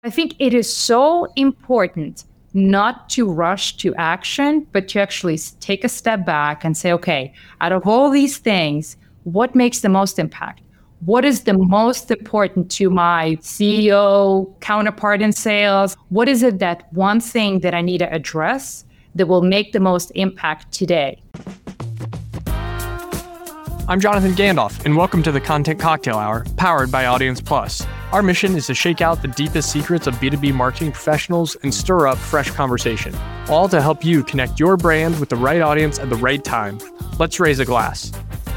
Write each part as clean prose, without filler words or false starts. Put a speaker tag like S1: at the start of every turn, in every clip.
S1: I think it is so important not to rush to action, but to actually take a step back and say, okay, out of all these things, what makes the most impact? What is the most important to my CEO counterpart in sales? What is it that one thing that I need to address that will make the most impact today?
S2: I'm Jonathan Gandalf, and welcome to the Content Cocktail Hour, powered by Audience Plus. Our mission is to shake out the deepest secrets of B2B marketing professionals and stir up fresh conversation, all to help you connect your brand with the right audience at the right time. Let's raise a glass.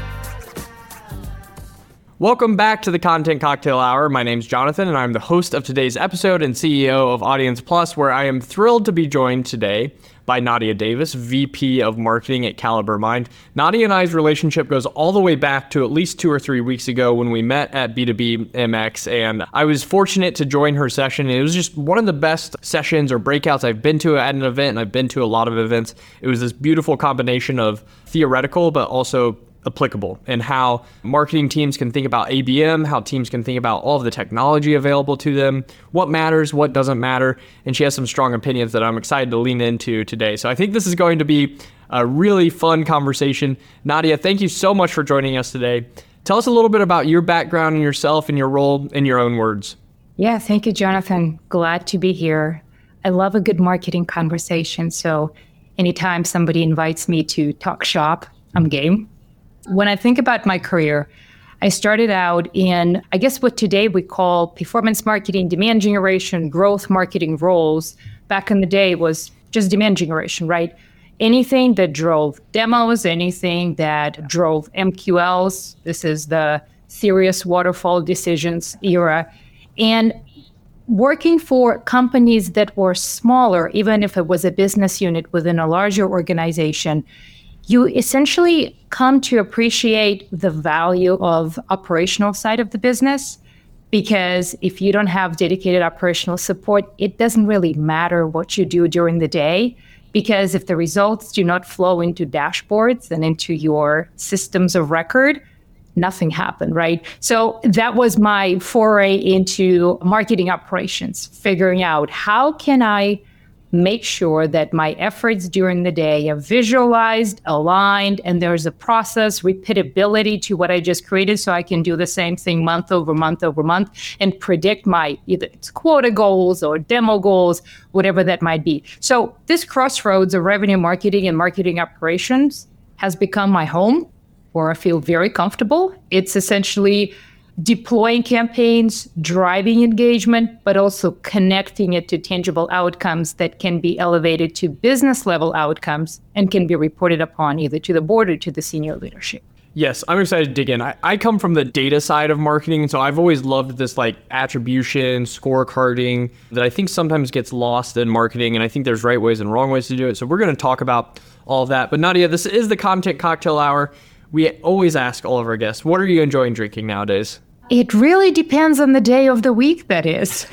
S2: Welcome back to the Content Cocktail Hour. My name's Jonathan, and I'm the host of today's episode and CEO of Audience Plus, where I am thrilled to be joined today by Nadia Davis, VP of Marketing at Caliber Mind. Nadia and I's relationship goes all the way back to at least 2 or 3 weeks ago when we met at B2B MX, and I was fortunate to join her session. It was just one of the best sessions or breakouts I've been to at an event, and I've been to a lot of events. It was this beautiful combination of theoretical, but also applicable, and how marketing teams can think about ABM, how teams can think about all of the technology available to them, what matters, what doesn't matter, and she has some strong opinions that I'm excited to lean into today. So I think this is going to be a really fun conversation. Nadia, thank you so much for joining us today. Tell us a little bit about your background and yourself and your role in your own words.
S1: Yeah, thank you, Jonathan. Glad to be here. I love a good marketing conversation, so anytime somebody invites me to talk shop, I'm game. When I think about my career, I started out in, I guess what today we call performance marketing, demand generation, growth marketing roles. Back in the day was just demand generation, right? Anything that drove demos, anything that drove MQLs. This is the serious waterfall decisions era. And working for companies that were smaller, even if it was a business unit within a larger organization, you essentially come to appreciate the value of operational side of the business, because if you don't have dedicated operational support, it doesn't really matter what you do during the day, because if the results do not flow into dashboards and into your systems of record, nothing happened, right? So that was my foray into marketing operations, figuring out how can I make sure that my efforts during the day are visualized, aligned, and there's a process, repeatability to what I just created, so I can do the same thing month over month over month and predict my either it's quota goals or demo goals, whatever that might be. So this crossroads of revenue marketing and marketing operations has become my home, where I feel very comfortable. It's essentially deploying campaigns, driving engagement, but also connecting it to tangible outcomes that can be elevated to business level outcomes and can be reported upon either to the board or to the senior leadership.
S2: Yes, I'm excited to dig in. I come from the data side of marketing, and so I've always loved this like attribution, scorecarding that I think sometimes gets lost in marketing, and I think there's right ways and wrong ways to do it. So we're going to talk about all of that. But Nadia, this is the Content Cocktail Hour. We always ask all of our guests, what are you enjoying drinking nowadays?
S1: It really depends on the day of the week, that is.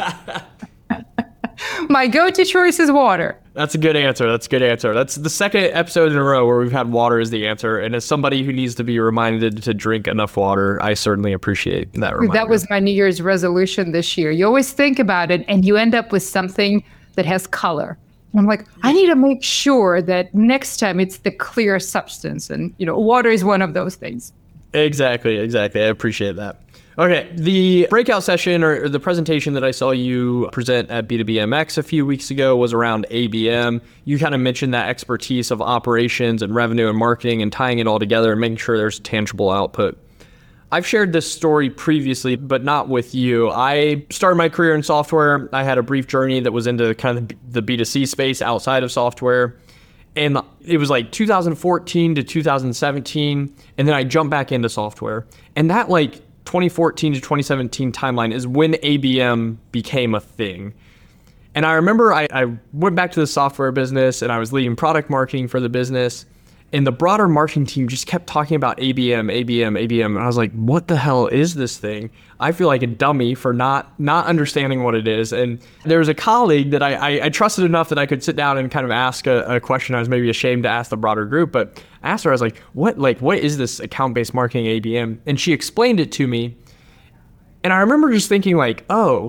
S1: My go-to choice is water.
S2: That's a good answer. That's the second episode in a row where we've had water as the answer. And as somebody who needs to be reminded to drink enough water, I certainly appreciate that reminder.
S1: That was my New Year's resolution this year. You always think about it and you end up with something that has color. I'm like, I need to make sure that next time it's the clear substance. And, water is one of those things.
S2: Exactly. I appreciate that. Okay, the breakout session or the presentation that I saw you present at B2B MX a few weeks ago was around ABM. You kind of mentioned that expertise of operations and revenue and marketing and tying it all together and making sure there's tangible output. I've shared this story previously, but not with you. I started my career in software. I had a brief journey that was into kind of the B2C space outside of software. And it was like 2014 to 2017, and then I jumped back into software. And that 2014 to 2017 timeline is when ABM became a thing. And I remember I went back to the software business and I was leading product marketing for the business. And the broader marketing team just kept talking about ABM. And I was like, what the hell is this thing? I feel like a dummy for not understanding what it is. And there was a colleague that I trusted enough that I could sit down and kind of ask a question I was maybe ashamed to ask the broader group. But I asked her, I was like, what is this account-based marketing ABM? And she explained it to me. And I remember just thinking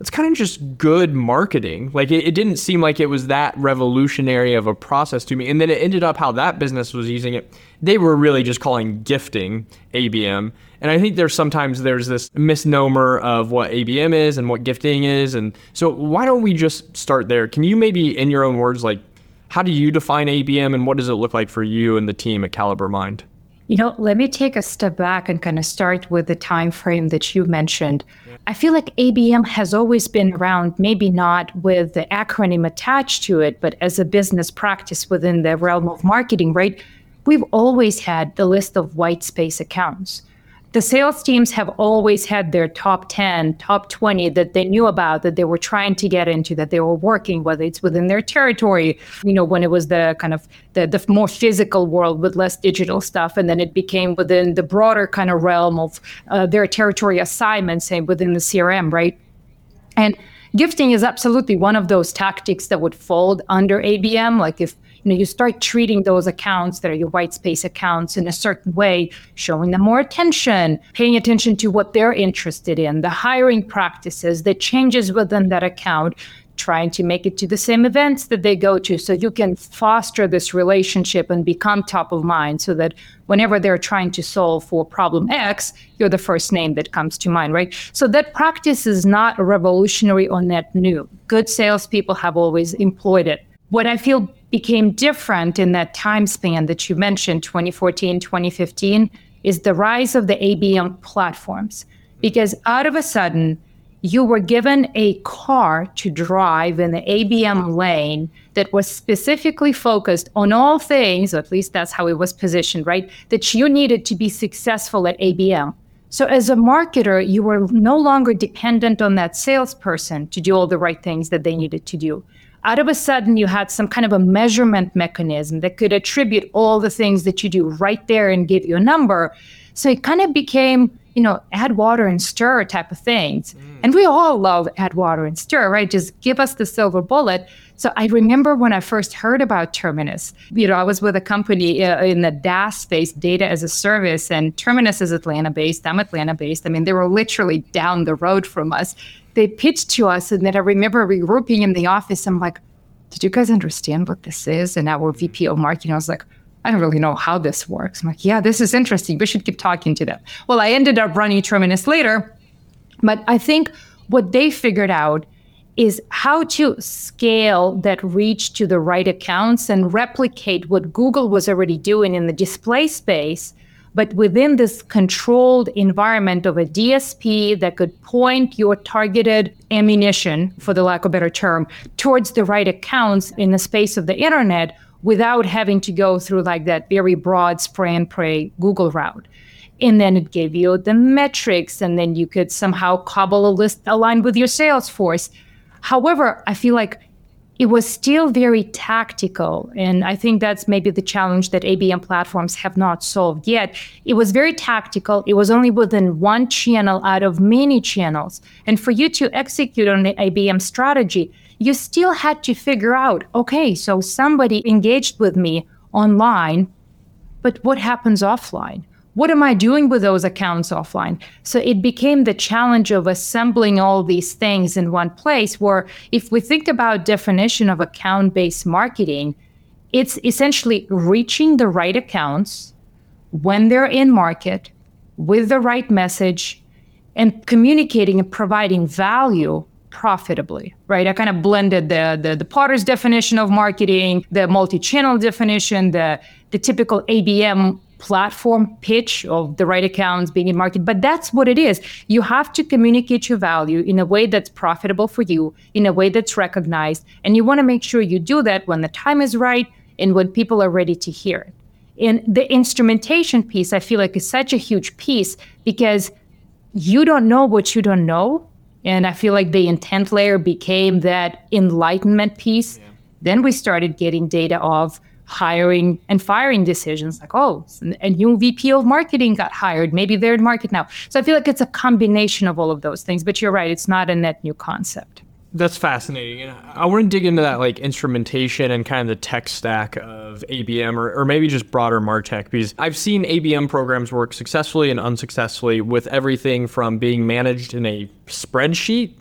S2: it's kind of just good marketing. Like it didn't seem like it was that revolutionary of a process to me. And then it ended up how that business was using it. They were really just calling gifting ABM. And I think sometimes there's this misnomer of what ABM is and what gifting is. And so why don't we just start there? Can you maybe, in your own words, like, how do you define ABM and what does it look like for you and the team at Caliber Mind?
S1: Let me take a step back and kind of start with the time frame that you mentioned. I feel like ABM has always been around, maybe not with the acronym attached to it, but as a business practice within the realm of marketing, right? We've always had the list of white space accounts. The sales teams have always had their top 10, top 20 that they knew about, that they were trying to get into, that they were working, whether it's within their territory, when it was the kind of the more physical world with less digital stuff. And then it became within the broader kind of realm of their territory assignments, say within the CRM, right? And gifting is absolutely one of those tactics that would fold under ABM. Like if you start treating those accounts that are your white space accounts in a certain way, showing them more attention, paying attention to what they're interested in, the hiring practices, the changes within that account, trying to make it to the same events that they go to so you can foster this relationship and become top of mind so that whenever they're trying to solve for problem X, you're the first name that comes to mind, right? So that practice is not revolutionary or net new. Good salespeople have always employed it. What I feel became different in that time span that you mentioned, 2014, 2015, is the rise of the ABM platforms. Because out of a sudden, you were given a car to drive in the ABM lane that was specifically focused on all things, or at least that's how it was positioned, right? That you needed to be successful at ABM. So as a marketer, you were no longer dependent on that salesperson to do all the right things that they needed to do. Out of a sudden, you had some kind of a measurement mechanism that could attribute all the things that you do right there and give you a number. So it kind of became, add water and stir type of things. And we all love add water and stir, right? Just give us the silver bullet. So I remember when I first heard about Terminus, I was with a company in the DaaS space, data as a service, and Terminus is Atlanta-based. I'm Atlanta-based. I mean, they were literally down the road from us. They pitched to us, and then I remember regrouping in the office. I'm like, did you guys understand what this is? And our VP of marketing, I was like, I don't really know how this works. I'm like, yeah, this is interesting. We should keep talking to them. Well, I ended up running Terminus later, but I think what they figured out is how to scale that reach to the right accounts and replicate what Google was already doing in the display space, but within this controlled environment of a DSP that could point your targeted ammunition, for the lack of a better term, towards the right accounts in the space of the internet without having to go through like that very broad spray and pray Google route. And then it gave you the metrics, and then you could somehow cobble a list aligned with your sales force. However, I feel like it was still very tactical. And I think that's maybe the challenge that ABM platforms have not solved yet. It was very tactical. It was only within one channel out of many channels. And for you to execute on the ABM strategy, you still had to figure out, okay, so somebody engaged with me online, but what happens offline? What am I doing with those accounts offline? So it became the challenge of assembling all these things in one place, where if we think about definition of account-based marketing, it's essentially reaching the right accounts when they're in market with the right message and communicating and providing value profitably, right? I kind of blended the Potter's definition of marketing, the multi-channel definition, the typical ABM platform pitch of the right accounts being in market. But that's what it is. You have to communicate your value in a way that's profitable for you, in a way that's recognized. And you want to make sure you do that when the time is right and when people are ready to hear it. And the instrumentation piece, I feel like, is such a huge piece because you don't know what you don't know. And I feel like the intent layer became that enlightenment piece. Yeah. Then we started getting data of hiring and firing decisions, like, oh, a new VP of marketing got hired. Maybe they're in market now. So I feel like it's a combination of all of those things. But you're right, it's not a net new concept.
S2: That's fascinating. And I want to dig into that, like, instrumentation and kind of the tech stack of ABM or maybe just broader MarTech, because I've seen ABM programs work successfully and unsuccessfully with everything from being managed in a spreadsheet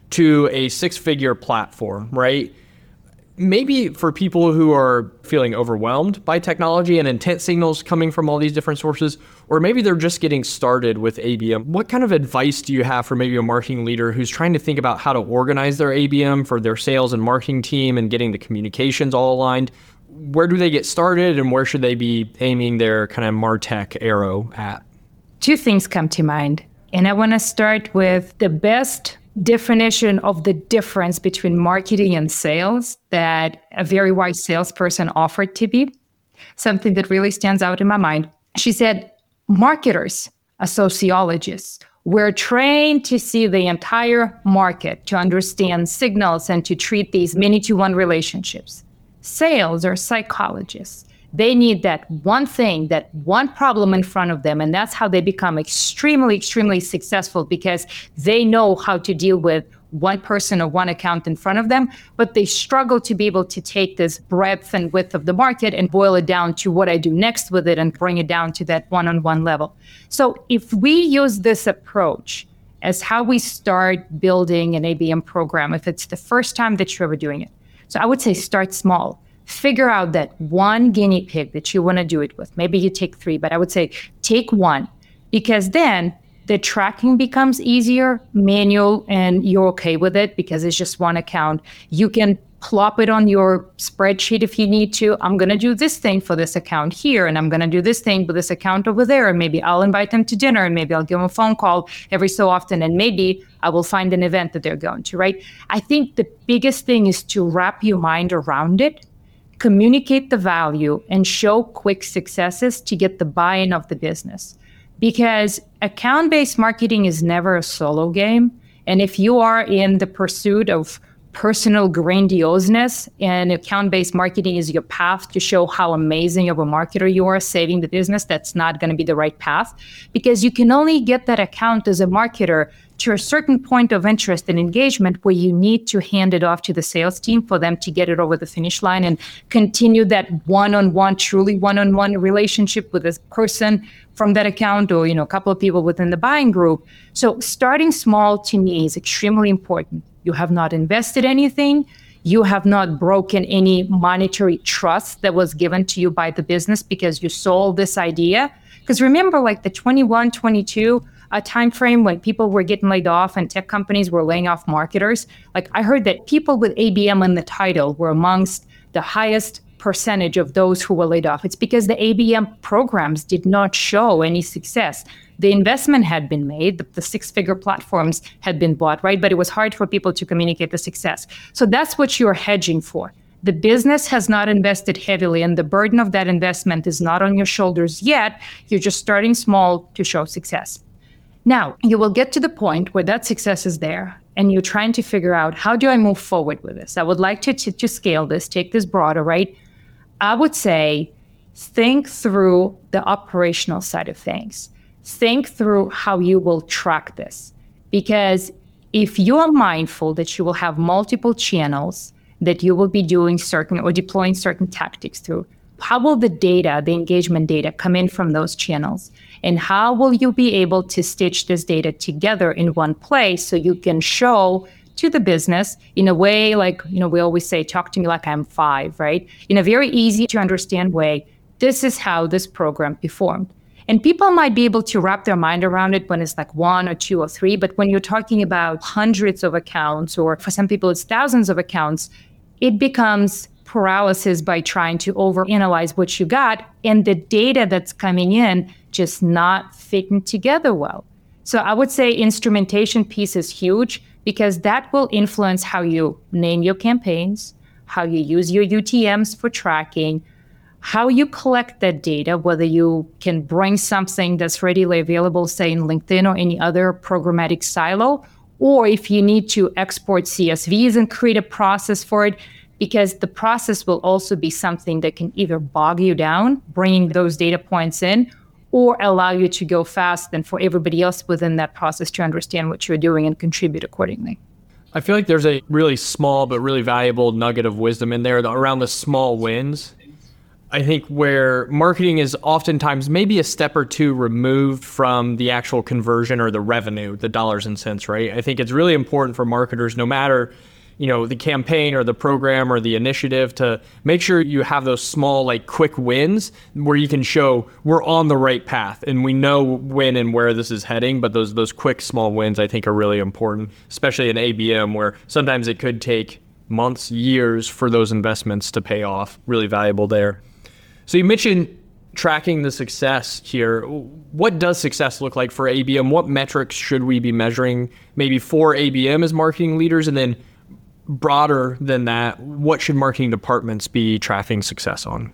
S2: to a six-figure platform, right? Maybe for people who are feeling overwhelmed by technology and intent signals coming from all these different sources, or maybe they're just getting started with ABM, what kind of advice do you have for maybe a marketing leader who's trying to think about how to organize their ABM for their sales and marketing team and getting the communications all aligned? Where do they get started and where should they be aiming their kind of MarTech arrow at?
S1: Two things come to mind. And I want to start with the best definition of the difference between marketing and sales that a very wise salesperson offered to me, something that really stands out in my mind. She said, marketers are sociologists. We're trained to see the entire market, to understand signals and to treat these many-to-one relationships. Sales are psychologists. They need that one thing, that one problem in front of them. And that's how they become extremely, extremely successful because they know how to deal with one person or one account in front of them, but they struggle to be able to take this breadth and width of the market and boil it down to what I do next with it and bring it down to that one-on-one level. So if we use this approach as how we start building an ABM program, if it's the first time that you're ever doing it, so I would say start small. Figure out that one guinea pig that you want to do it with. Maybe you take 3, but I would say take 1 because then the tracking becomes easier, manual, and you're okay with it because it's just one account. You can plop it on your spreadsheet if you need to. I'm going to do this thing for this account here, and I'm going to do this thing with this account over there, and maybe I'll invite them to dinner, and maybe I'll give them a phone call every so often, and maybe I will find an event that they're going to, right? I think the biggest thing is to wrap your mind around it, communicate the value, and show quick successes to get the buy-in of the business. Because account-based marketing is never a solo game. And if you are in the pursuit of personal grandioseness and account-based marketing is your path to show how amazing of a marketer you are saving the business, that's not going to be the right path because you can only get that account as a marketer to a certain point of interest and engagement where you need to hand it off to the sales team for them to get it over the finish line and continue that one-on-one, truly one-on-one relationship with this person from that account or, a couple of people within the buying group. So starting small to me is extremely important. You have not invested anything. You have not broken any monetary trust that was given to you by the business because you sold this idea. Because remember, like the 21, 22 time frame when people were getting laid off and tech companies were laying off marketers, like I heard that people with ABM in the title were amongst the highest percentage of those who were laid off. It's because the ABM programs did not show any success. The investment had been made, the six-figure platforms had been bought, right? But it was hard for people to communicate the success. So that's what you're hedging for. The business has not invested heavily, and the burden of that investment is not on your shoulders yet. You're just starting small to show success. Now, you will get to the point where that success is there, and you're trying to figure out, how do I move forward with this? I would like to scale this, take this broader, right? I would say, think through the operational side of things. Think through how you will track this. Because if you are mindful that you will have multiple channels that you will be doing certain or deploying certain tactics through, how will the data, the engagement data, come in from those channels? And how will you be able to stitch this data together in one place so you can show to the business in a way like, we always say, talk to me like I'm 5, right? In a very easy to understand way, this is how this program performed. And people might be able to wrap their mind around it when it's like 1 or 2 or 3, but when you're talking about hundreds of accounts, or for some people it's thousands of accounts, it becomes paralysis by trying to overanalyze what you got and the data that's coming in just not fitting together well. So I would say instrumentation piece is huge because that will influence how you name your campaigns, how you use your UTMs for tracking, how you collect that data, whether you can bring something that's readily available, say in LinkedIn or any other programmatic silo, or if you need to export CSVs and create a process for it, because the process will also be something that can either bog you down, bringing those data points in, or allow you to go fast and for everybody else within that process to understand what you're doing and contribute accordingly.
S2: I feel like there's a really small but really valuable nugget of wisdom in there around the small wins. I think where marketing is oftentimes maybe a step or two removed from the actual conversion or the revenue, the dollars and cents, right? I think it's really important for marketers, no matter, the campaign or the program or the initiative, to make sure you have those small, like quick wins where you can show we're on the right path and we know when and where this is heading. But those quick small wins, I think, are really important, especially in ABM, where sometimes it could take months, years for those investments to pay off. Really valuable there. So you mentioned tracking the success here. What does success look like for ABM? What metrics should we be measuring maybe for ABM as marketing leaders? And then broader than that, what should marketing departments be tracking success on?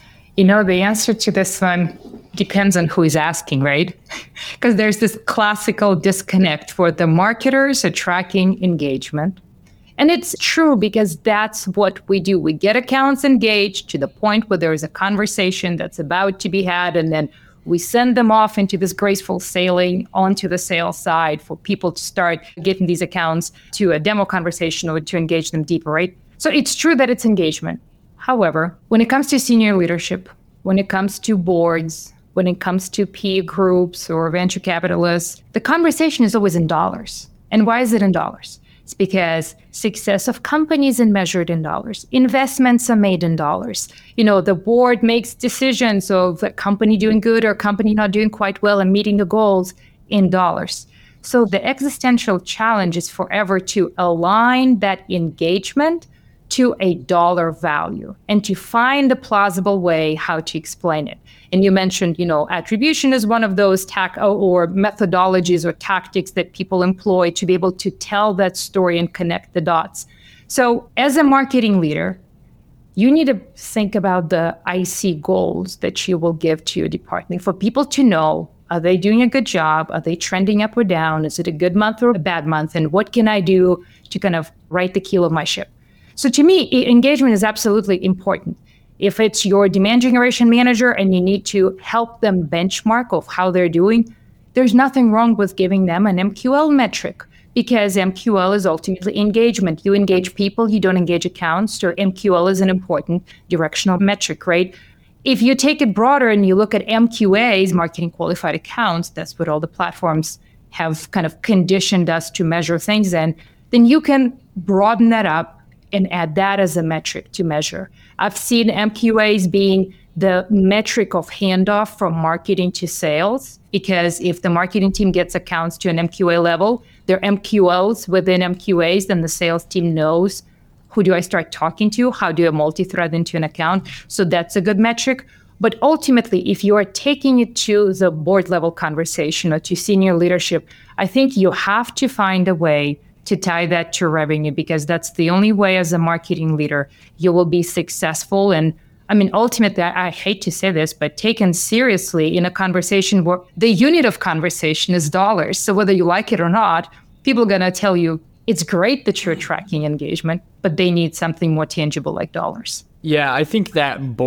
S1: The answer to this one depends on who is asking, right? Because there's this classical disconnect for the marketers are tracking engagement. And it's true because that's what we do. We get accounts engaged to the point where there is a conversation that's about to be had, and then we send them off into this graceful sailing onto the sales side for people to start getting these accounts to a demo conversation or to engage them deeper, right? So it's true that it's engagement. However, when it comes to senior leadership, when it comes to boards, when it comes to peer groups or venture capitalists, the conversation is always in dollars. And why is it in dollars? It's because success of companies is measured in dollars. Investments are made in dollars. The board makes decisions of a company doing good or a company not doing quite well and meeting the goals in dollars. So the existential challenge is forever to align that engagement to a dollar value and to find a plausible way how to explain it. And you mentioned, attribution is one of those or methodologies or tactics that people employ to be able to tell that story and connect the dots. So as a marketing leader, you need to think about the IC goals that you will give to your department for people to know, are they doing a good job? Are they trending up or down? Is it a good month or a bad month? And what can I do to kind of right the keel of my ship? So to me, engagement is absolutely important. If it's your demand generation manager and you need to help them benchmark of how they're doing, there's nothing wrong with giving them an MQL metric, because MQL is ultimately engagement. You engage people, you don't engage accounts. So MQL is an important directional metric, right? If you take it broader and you look at MQAs, marketing qualified accounts, that's what all the platforms have kind of conditioned us to measure things in, then you can broaden that up and add that as a metric to measure. I've seen MQAs being the metric of handoff from marketing to sales, because if the marketing team gets accounts to an MQA level, they're MQLs within MQAs, then the sales team knows, who do I start talking to? How do I multi-thread into an account? So that's a good metric. But ultimately, if you are taking it to the board level conversation or to senior leadership, I think you have to find a way to tie that to revenue, because that's the only way as a marketing leader you will be successful. And ultimately, I hate to say this, but taken seriously in a conversation where the unit of conversation is dollars. So whether you like it or not, people are going to tell you it's great that you're tracking engagement, but they need something more tangible like dollars.
S2: Yeah, I think that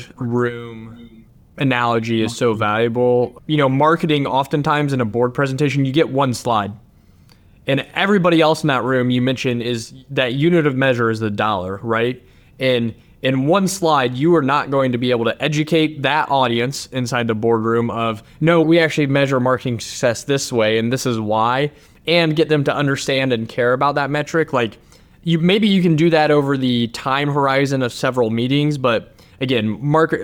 S2: boardroom analogy is so valuable. Marketing, oftentimes in a board presentation, you get one slide. And everybody else in that room, you mentioned, is that unit of measure is the dollar, right? And in one slide, you are not going to be able to educate that audience inside the boardroom of, no, we actually measure marketing success this way, and this is why, and get them to understand and care about that metric. Like, maybe you can do that over the time horizon of several meetings, but again,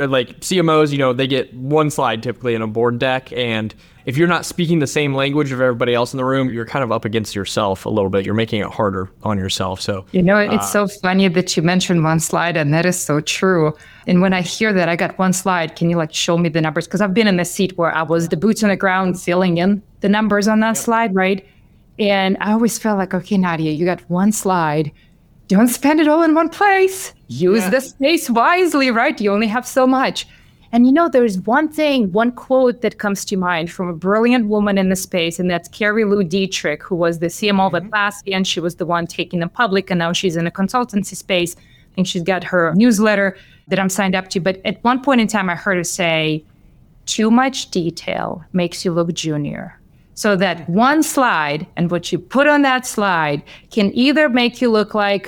S2: CMOs, they get one slide typically in a board deck, and if you're not speaking the same language of everybody else in the room, you're kind of up against yourself a little bit. You're making it harder on yourself. So,
S1: it's so funny that you mentioned one slide, and that is so true. And when I hear that, I got one slide, can you show me the numbers? Because I've been in the seat where I was the boots on the ground filling in the numbers on that slide, right? And I always felt like, okay, Nadia, you got one slide. Don't spend it all in one place. Use the space wisely, right? You only have so much. And there's one quote that comes to mind from a brilliant woman in the space, and that's Carrie Lou Dietrich, who was the CMO of Atlassian. She was the one taking them public, and now she's in a consultancy space. I think she's got her newsletter that I'm signed up to. But at one point in time, I heard her say, too much detail makes you look junior. So that one slide and what you put on that slide can either make you look like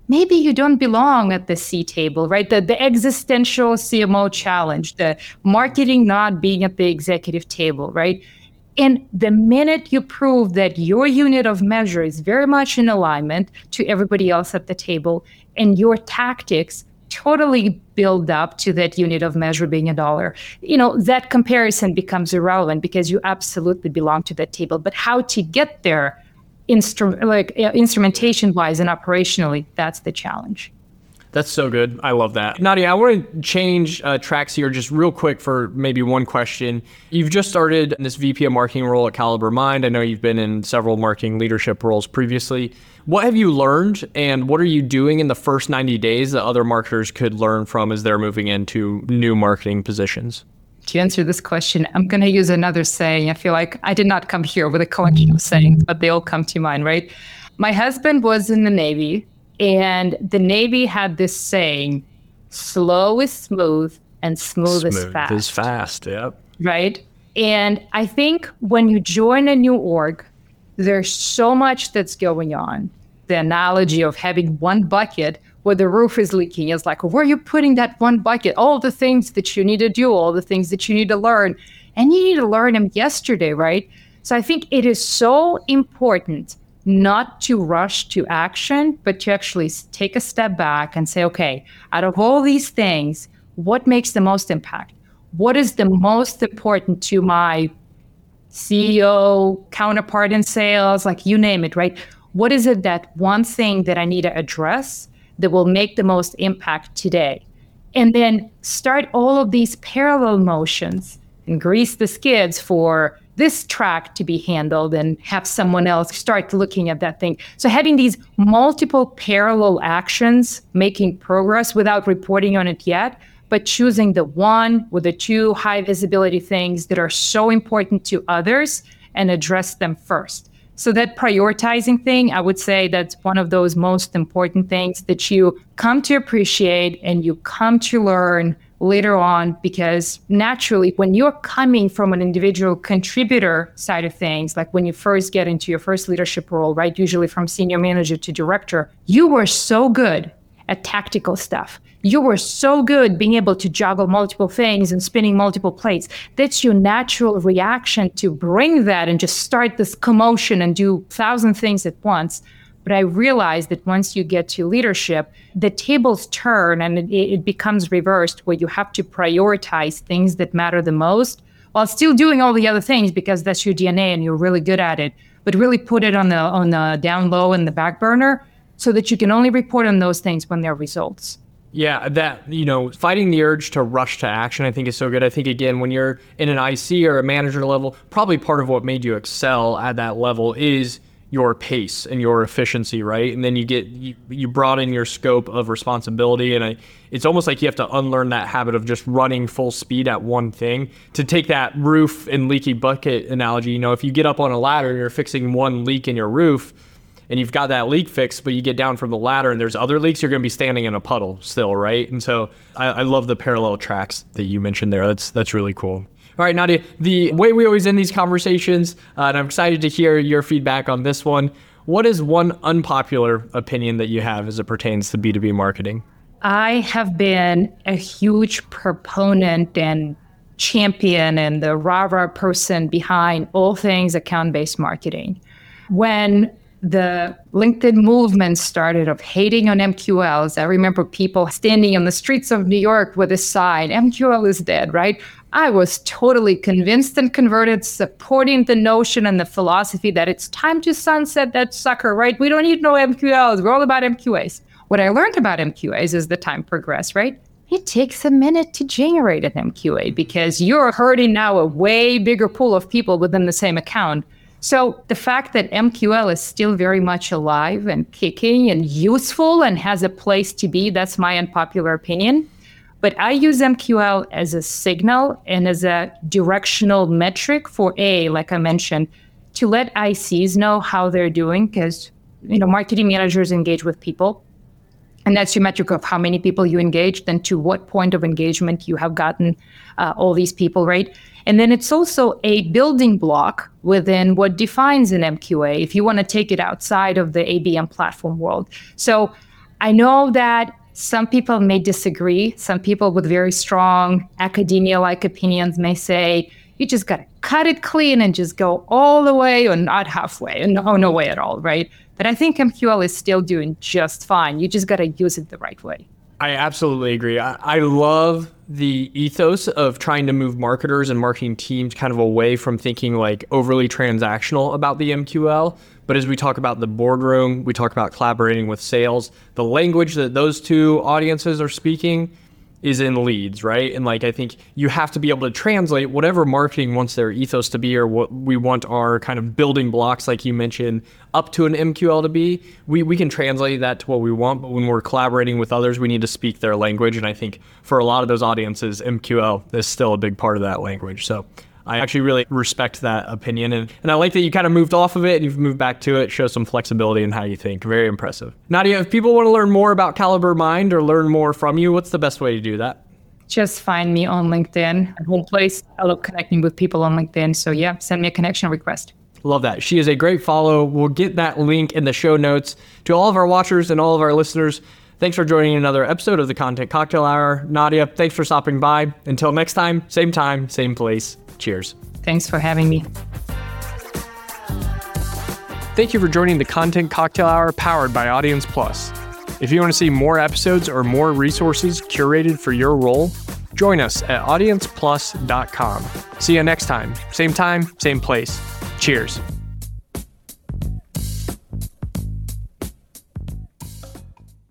S1: maybe you don't belong at the C table, right? The existential CMO challenge, the marketing not being at the executive table, right? And the minute you prove that your unit of measure is very much in alignment to everybody else at the table, and your tactics totally build up to that unit of measure being $1, that comparison becomes irrelevant because you absolutely belong to that table. But how to get there, instrumentation wise and operationally, that's the challenge.
S2: That's so good. I love that. Nadia, I want to change tracks here just real quick for maybe one question. You've just started this VP of marketing role at Caliber Mind. I know you've been in several marketing leadership roles previously. What have you learned, and what are you doing in the first 90 days that other marketers could learn from as they're moving into new marketing positions?
S1: To answer this question, I'm going to use another saying. I feel like I did not come here with a collection of sayings, but they all come to mind, right? My husband was in the Navy, and the Navy had this saying, slow is smooth and smooth is fast.
S2: Smooth is fast, yep.
S1: Right? And I think when you join a new org, there's so much that's going on. The analogy of having one bucket where the roof is leaking is like, where are you putting that one bucket? All the things that you need to do, all the things that you need to learn. And you need to learn them yesterday, right? So I think it is so important not to rush to action, but to actually take a step back and say, okay, out of all these things, what makes the most impact? What is the most important to my CEO, counterpart in sales, like you name it, right? What is it, that one thing that I need to address that will make the most impact today? And then start all of these parallel motions and grease the skids for this track to be handled and have someone else start looking at that thing. So having these multiple parallel actions, making progress without reporting on it yet, but choosing the one with the two high visibility things that are so important to others and address them first. So that prioritizing thing, I would say that's one of those most important things that you come to appreciate and you come to learn later on, because naturally, when you're coming from an individual contributor side of things, like when you first get into your first leadership role, right, usually from senior manager to director, you were so good at tactical stuff. You were so good being able to juggle multiple things and spinning multiple plates. That's your natural reaction to bring that and just start this commotion and do 1,000 things at once. But I realized that once you get to leadership, the tables turn and it becomes reversed, where you have to prioritize things that matter the most while still doing all the other things because that's your DNA and you're really good at it. But really put it on the down low and the back burner so that you can only report on those things when there are results.
S2: Yeah, that, fighting the urge to rush to action, I think is so good. I think, again, when you're in an IC or a manager level, probably part of what made you excel at that level is your pace and your efficiency, right? And then you broaden your scope of responsibility, and it's almost like you have to unlearn that habit of just running full speed at one thing. To take that roof and leaky bucket analogy, if you get up on a ladder and you're fixing one leak in your roof and you've got that leak fixed, but you get down from the ladder and there's other leaks, you're going to be standing in a puddle still, right? And so I love the parallel tracks that you mentioned there. That's really cool. All right, Nadia, the way we always end these conversations, and I'm excited to hear your feedback on this one. What is one unpopular opinion that you have as it pertains to B2B marketing?
S1: I have been a huge proponent and champion and the rah-rah person behind all things account-based marketing. When the LinkedIn movement started of hating on MQLs, I remember people standing on the streets of New York with a sign, MQL is dead, right? I was totally convinced and converted, supporting the notion and the philosophy that it's time to sunset that sucker, right? We don't need no MQLs. We're all about MQAs. What I learned about MQAs as the time progressed, right? It takes a minute to generate an MQA because you're hurting now a way bigger pool of people within the same account. So the fact that MQL is still very much alive and kicking and useful and has a place to be, that's my unpopular opinion. But I use MQL as a signal and as a directional metric for like I mentioned, to let ICs know how they're doing, because marketing managers engage with people. And that's your metric of how many people you engaged and to what point of engagement you have gotten all these people, right? And then it's also a building block within what defines an MQA if you want to take it outside of the ABM platform world. So I know that some people may disagree. Some people with very strong academia-like opinions may say, you just got to cut it clean and just go all the way or not halfway, and no way at all, right? But I think MQL is still doing just fine. You just got to use it the right way.
S2: I absolutely agree. I love the ethos of trying to move marketers and marketing teams kind of away from thinking like overly transactional about the MQL. But as we talk about the boardroom, we talk about collaborating with sales, the language that those two audiences are speaking is in leads, right? And like, I think you have to be able to translate whatever marketing wants their ethos to be, or what we want our kind of building blocks, like you mentioned, up to an MQL to be. We can translate that to what we want, but when we're collaborating with others, we need to speak their language. And I think for a lot of those audiences, MQL is still a big part of that language. So I actually really respect that opinion. And I like that you kind of moved off of it and you've moved back to it. Show some flexibility in how you think. Very impressive. Nadia, if people want to learn more about Caliber Mind or learn more from you, what's the best way to do that?
S1: Just find me on LinkedIn. Home place. I love connecting with people on LinkedIn. So yeah, send me a connection request.
S2: Love that. She is a great follow. We'll get that link in the show notes. To all of our watchers and all of our listeners, thanks for joining another episode of the Content Cocktail Hour. Nadia, thanks for stopping by. Until next time, same place. Cheers.
S1: Thanks for having me.
S2: Thank you for joining the Content Cocktail Hour powered by Audience Plus. If you want to see more episodes or more resources curated for your role, join us at audienceplus.com. See you next time, same place. Cheers.